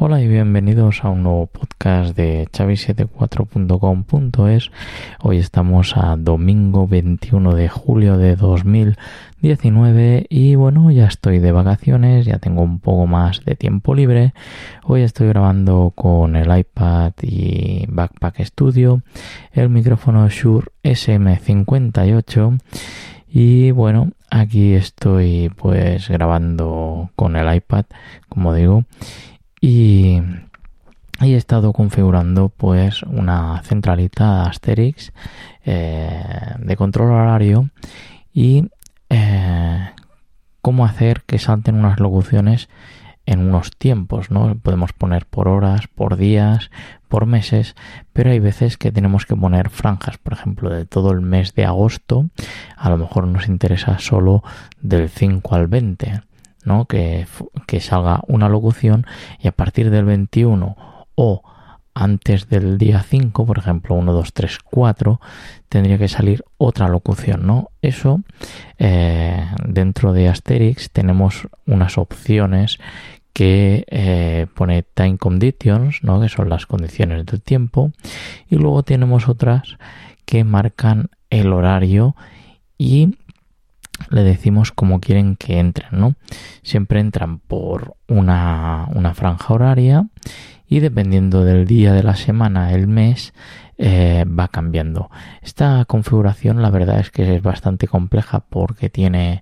Hola y bienvenidos a un nuevo podcast de xavi74.com.es. Hoy estamos a domingo 21 de julio de 2019 y bueno, ya estoy de vacaciones, ya tengo un poco más de tiempo libre. Hoy estoy grabando con el iPad y Backpack Studio, el micrófono Shure SM58 y bueno, aquí estoy pues grabando con el iPad, como digo. Y he estado configurando pues una centralita Asterix de control horario y cómo hacer que salten unas locuciones en unos tiempos, ¿no? Podemos poner por horas, por días, por meses, pero hay veces que tenemos que poner franjas, por ejemplo, de todo el mes de agosto. A lo mejor nos interesa solo del 5 al 20, ¿no? Que salga una locución y a partir del 21 o antes del día 5, por ejemplo 1, 2, 3, 4, tendría que salir otra locución, ¿no? Eso dentro de Asterix tenemos unas opciones que pone time conditions, ¿no? Que son las condiciones del tiempo, y luego tenemos otras que marcan el horario y le decimos cómo quieren que entren, ¿no? Siempre entran por una franja horaria y dependiendo del día de la semana, el mes, va cambiando. Esta configuración la verdad es que es bastante compleja porque tiene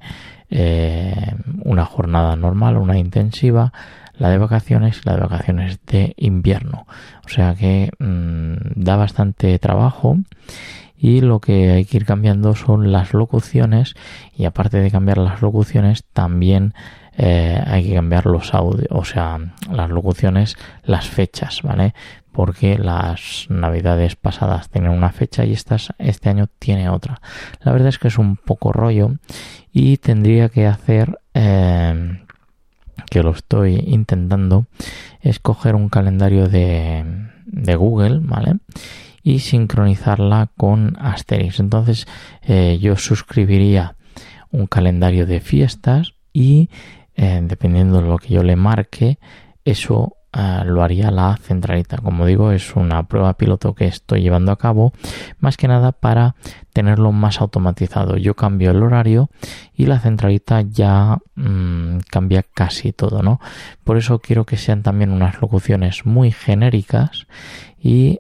una jornada normal, una intensiva, la de vacaciones y la de vacaciones de invierno. O sea que da bastante trabajo. Y lo que hay que ir cambiando son las locuciones, y aparte de cambiar las locuciones también hay que cambiar los audios, o sea, las locuciones, las fechas, ¿vale? Porque las navidades pasadas tenían una fecha y este año tiene otra. La verdad es que es un poco rollo y tendría que hacer, que lo estoy intentando, es coger un calendario de Google, ¿vale? Y sincronizarla con Asterix. Entonces yo suscribiría un calendario de fiestas y dependiendo de lo que yo le marque, eso lo haría la centralita. Como digo, es una prueba piloto que estoy llevando a cabo, más que nada para tenerlo más automatizado. Yo cambio el horario y la centralita ya cambia casi todo, ¿no? Por eso quiero que sean también unas locuciones muy genéricas y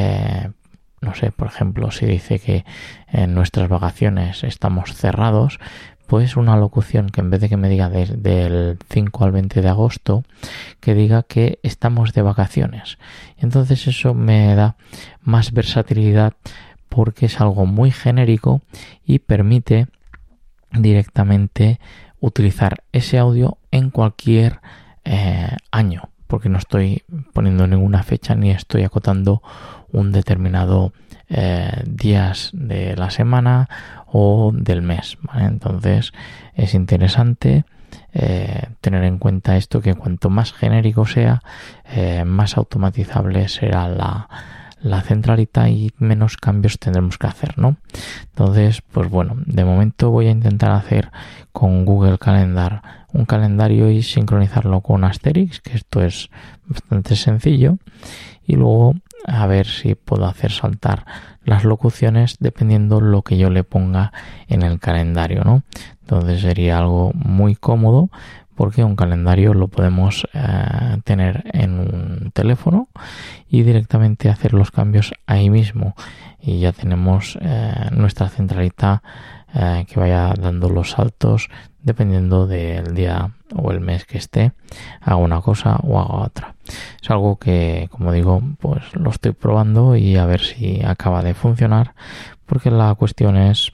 no sé, por ejemplo, si dice que en nuestras vacaciones estamos cerrados, pues una locución que en vez de que me diga del 5 al 20 de agosto, que diga que estamos de vacaciones. Entonces eso me da más versatilidad porque es algo muy genérico y permite directamente utilizar ese audio en cualquier año, porque no estoy poniendo ninguna fecha ni estoy acotando un determinado días de la semana o del mes, ¿vale? Entonces es interesante tener en cuenta esto, que cuanto más genérico sea, más automatizable será la centralita y menos cambios tendremos que hacer, ¿no? Entonces, pues bueno, de momento voy a intentar hacer con Google Calendar un calendario y sincronizarlo con Asterix, que esto es bastante sencillo, y luego a ver si puedo hacer saltar las locuciones dependiendo lo que yo le ponga en el calendario, ¿no? Entonces sería algo muy cómodo porque un calendario lo podemos tener en un teléfono y directamente hacer los cambios ahí mismo, y ya tenemos nuestra centralita que vaya dando los saltos dependiendo del día o el mes que esté, haga una cosa o haga otra. Es algo que, como digo, pues lo estoy probando y a ver si acaba de funcionar, porque la cuestión es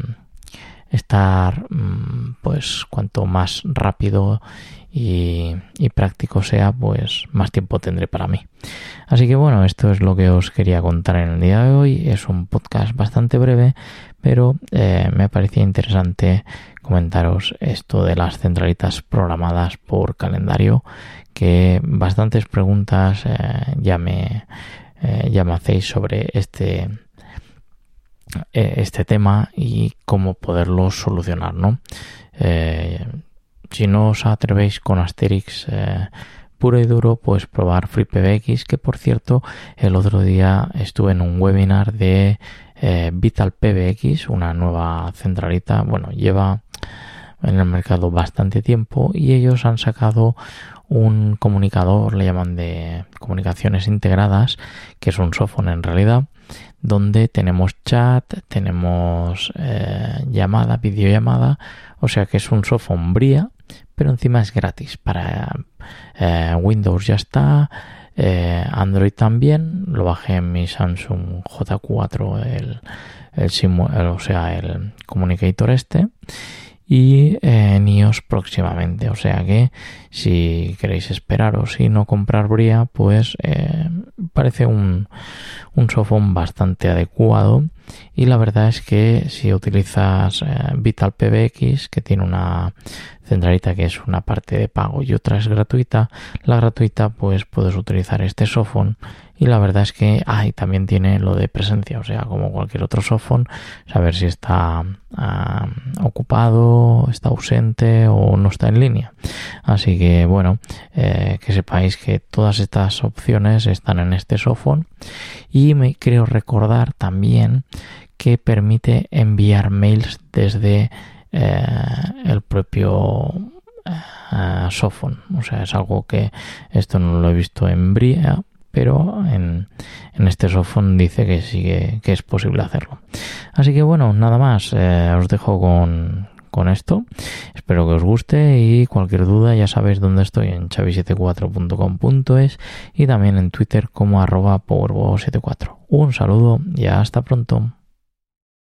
estar pues cuanto más rápido y práctico sea, pues más tiempo tendré para mí. Así que bueno, esto es lo que os quería contar en el día de hoy. Es un podcast bastante breve, pero me parecía interesante comentaros esto de las centralitas programadas por calendario, que bastantes preguntas ya me hacéis sobre este tema y cómo poderlo solucionar, ¿no? Si no os atrevéis con Asterix, puro y duro, pues probar FreePBX, que por cierto el otro día estuve en un webinar de VitalPBX, una nueva centralita. Bueno, lleva en el mercado bastante tiempo y ellos han sacado un comunicador, le llaman de comunicaciones integradas, que es un softphone en realidad, donde tenemos chat, tenemos llamada, videollamada, o sea que es un softphone Bria, pero encima es gratis. Para Windows ya está, Android también, lo bajé en mi Samsung J4, el communicator este, y en iOS próximamente, o sea que si queréis esperaros y no comprar Bria, pues parece un softphone bastante adecuado. Y la verdad es que si utilizas VitalPBX, que tiene una centralita que es una parte de pago y otra es gratuita, la gratuita pues puedes utilizar este softphone, y la verdad es que también tiene lo de presencia, o sea, como cualquier otro softphone, saber si está ocupado, está ausente o no está en línea. Así que bueno, que sepáis que todas estas opciones están en este softphone, y me creo recordar también que permite enviar mails desde el propio softphone. O sea, es algo que esto no lo he visto en Bria, pero en este softphone dice que sí que es posible hacerlo. Así que bueno, nada más, os dejo con esto. Espero que os guste, y cualquier duda ya sabéis dónde estoy, en chavi74.com.es y también en Twitter como @powerbo74. Un saludo y hasta pronto.